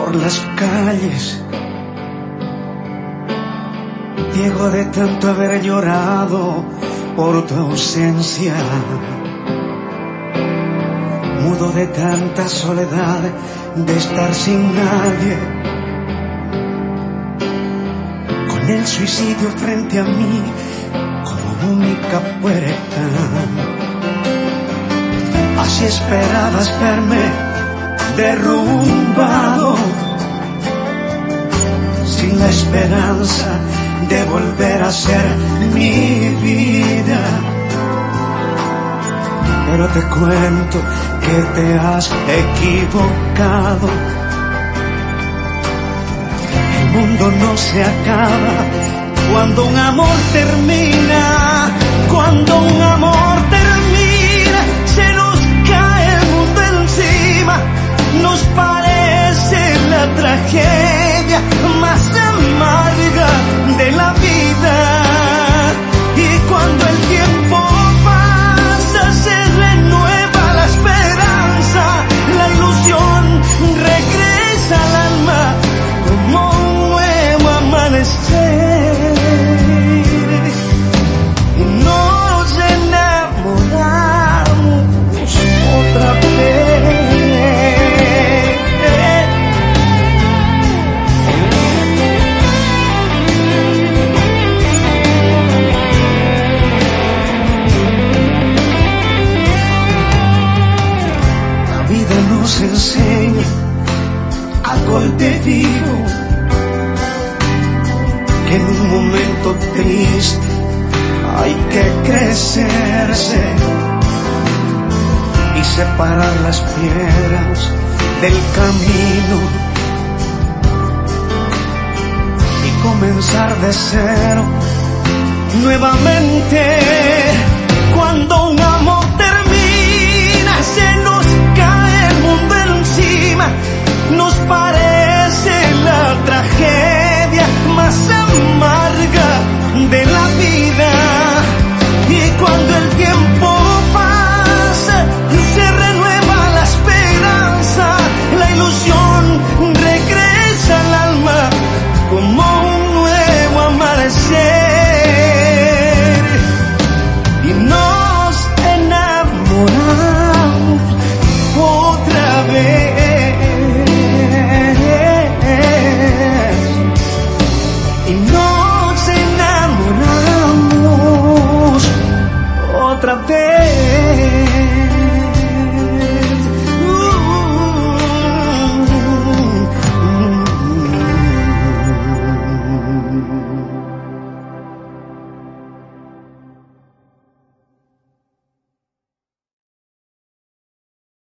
por las calles, viejo de tanto haber llorado por tu ausencia, mudo de tanta soledad, de estar sin nadie, con el suicidio frente a mí como única puerta. Así esperabas verme derrumbado, sin la esperanza de volver a ser mi vida. Pero te cuento que te has equivocado. El mundo no se acaba cuando un amor termina. Cuando un amor termina, se nos cae el mundo encima. Nos parece la tragedia más amarga de la vida. Y cuando el tiempo pasa, se renueva la esperanza. La ilusión regresa al alma como un nuevo amanecer. Y nos enamoramos otra vez. Nos enseña a golpe vivo que en un momento triste hay que crecerse y separar las piedras del camino y comenzar de cero nuevamente. Cuando un amor termina, se nos cae el mundo encima. Nos parece la tragedia más amarga de la vida. Y cuando el tiempo pasa, se renueva la esperanza. La ilusión regresa al alma como un nuevo amanecer. Y nos enamoramos